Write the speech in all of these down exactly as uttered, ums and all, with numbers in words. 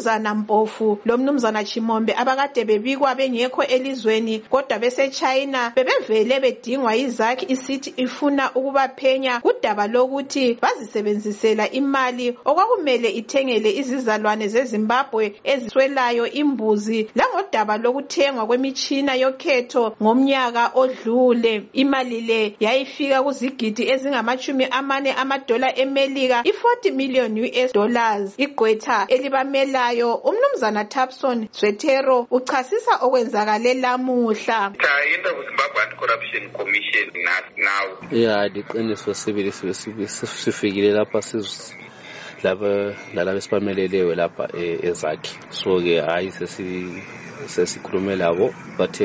umnumzana Mpofu lomnumzana Chimombe abakade bebikwa bengekho elizweni kodwa bese China bebevele bedingwa yiZAC isithi ifuna ukubaphenya kudaba lokuthi bazisebenzisela imali okwakumele ithengele izizalwane zeZimbabwe eziswelayo imbuzi langodaba lokuthengwa kwemitshina yokhetho ngomnyaka odlule. Imali le yayifika kuzigidi ezingamachumi amane amadola eMelika i-forty million U S dollars. Igqwetha elibamelayo umnumzana Thapson Zwetero uchasisa okwenzakale lamuhla. Zimbabwe Corruption Commission now. Yeah, diqiniso sibili sifikile lapha siz laba laba esipamelelewe lapha eZAC. So ke hayi sesi sesikhulume labo bathe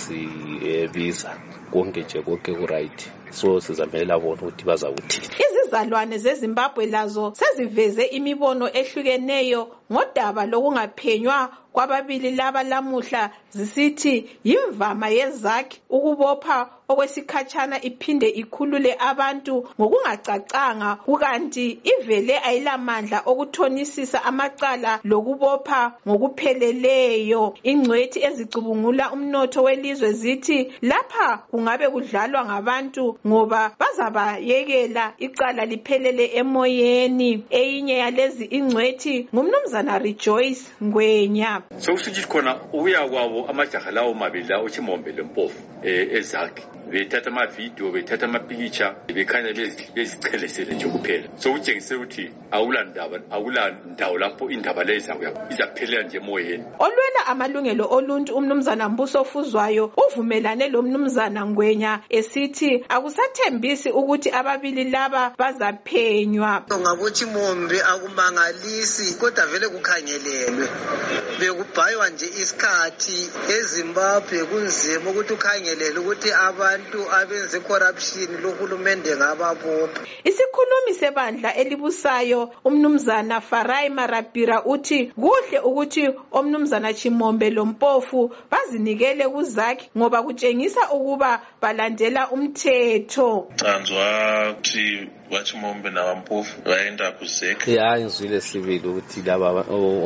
bazasibiza konke nje konke ku right. So sizamela bona ukuthi bazakuthi izizalwane zeZimbabwe lazo seziveze imibono ehlukeneyo ngodaba lokungaphenywa kwababili laba lamuhla zisithi yimvama yeZAC ukubopha okwesikhatshana iphinde ikhulule abantu ngokungacacanga ukanti ivele ayilamandla okuthonisisa amacala lokubopha ngokupheleleyo. Ingcwethi ezicubungula umnotho welizwe zithi lapha kungabe kudlalwa ngabantu ngoba bazabayekela icala liphelele emoyeni. Eyinye yalezi ingcwethi ngumnumzana Rejoice Ngwenya. Sokusithi khona uya kwabo amajaha lawo mabili la uChimombe leMpofu eZAC bethatha ama video bethatha ama picture bekhanya bezichelesele nje kuphela. So utshengisela ukuthi awulandaba awulandawo lapho indaba lezi izaphelela nje emoyeni. Olwela amalungelo oluntu umnumzana Mbuso Fuzwayo uvumelane lo mnumzana Ngwenya esithi akusathembisi ukuthi ababili laba bazaphenywa. NgaboChimombe akumangalisi kodwa vele kukhangelelwe. Bekubhaywa nje isikhathi eZimbabwe kunzima ukuthi ukhangelele ukuthi abantu abenze corruption lohulumende ngababopha. Isikhulumi sebandla elibusayo umnumzana Farai Marapira uthi kuhle ukuthi omnumzana Chimombe loMpofu bazinikele kuZAC ngoba kutshengisa ukuba balandela umthetho. Canzwa ukuthi waChimombe naMpofu baenda kuZAC. Yeah, ngizwile sibili ukuthi laba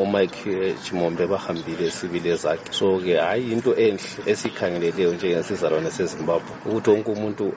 oMike Chimombe bahambile sibili eZAC. So ke hayi into enhle esikhangeleleyo njengesizalwane seZimbabwe ukuthi wonke umuntu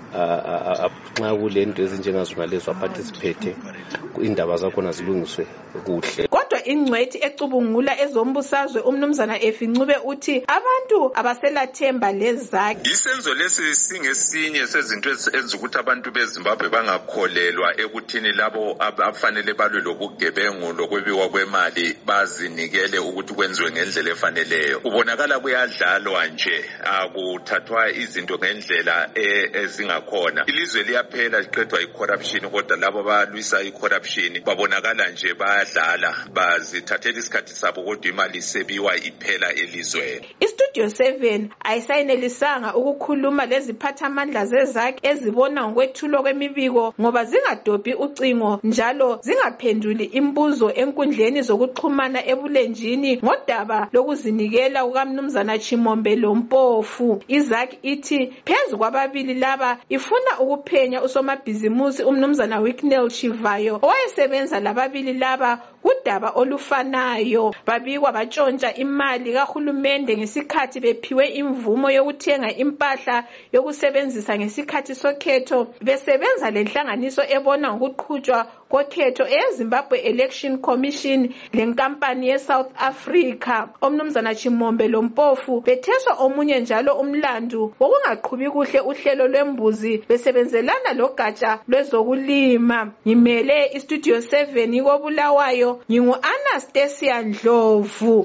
nxa kulento ezinjengazona lezo participate indaba zakhona zilungiswe kuhle. Kodwa ingcwethi ecubungula ezombusazwe umnumzana Efincube uthi abantu abaselathemba leZAC. Isenzo lesi singesinye sezinto ezenza ukuthi abantu beZimbabwe bangakholelwa ekuthini labo afanele balwe lobugebengu lokwebiwa kwemali bazinikele ukuthi kwenziwe ngendlela efaneleyo. Kubonakala kuyadlalwa nje akuthathwa izinto ngendlela ezingakhona. Ilizwe liyaphela liqedwa icorruption kodwa labo balwisa icorruption babonakala nje bayadlala bazithathela isikhathi sabo kodwa imali isebiwa iphela elizweni. iStudio seven ayisayenelisanga ukukhuluma leziphathamandla zeZAC ezibona ngokwethulo kwemibiko ngoba zingadobhi ucingo njalo zingaphenduli imbuzo enkundleni zokuxhumana ebulenjini ngodaba lokuzinikela kukamnumzana Chimombe loMpofu. iZAC ithi phezu kwababili laba ifuna ukuphenya usomabhizimusi umnumzana Wicknell Chivayo owayesebenza lababili laba kudaba olufanayo. Babikwa batshontsha imali kahulumende ngesikhathi bephiwe imvumo yokuthenga impahla yokusebenzisa ngesikhathi sokhetho besebenza lenhlanganiso ebona ngokuqhutshwa kokhetho eZimbabwe Election Commission lenkampani yeSouth Africa. Omnumzana Chimombe loMpofu betheswa omunye njalo umlandu wokungaqhubi kuhle uhlelo lwembuzi besebenzelana logatsha lwezokulima. Ngimele iStudio seven kobulawayo ngingu Anastasia Ndlovu.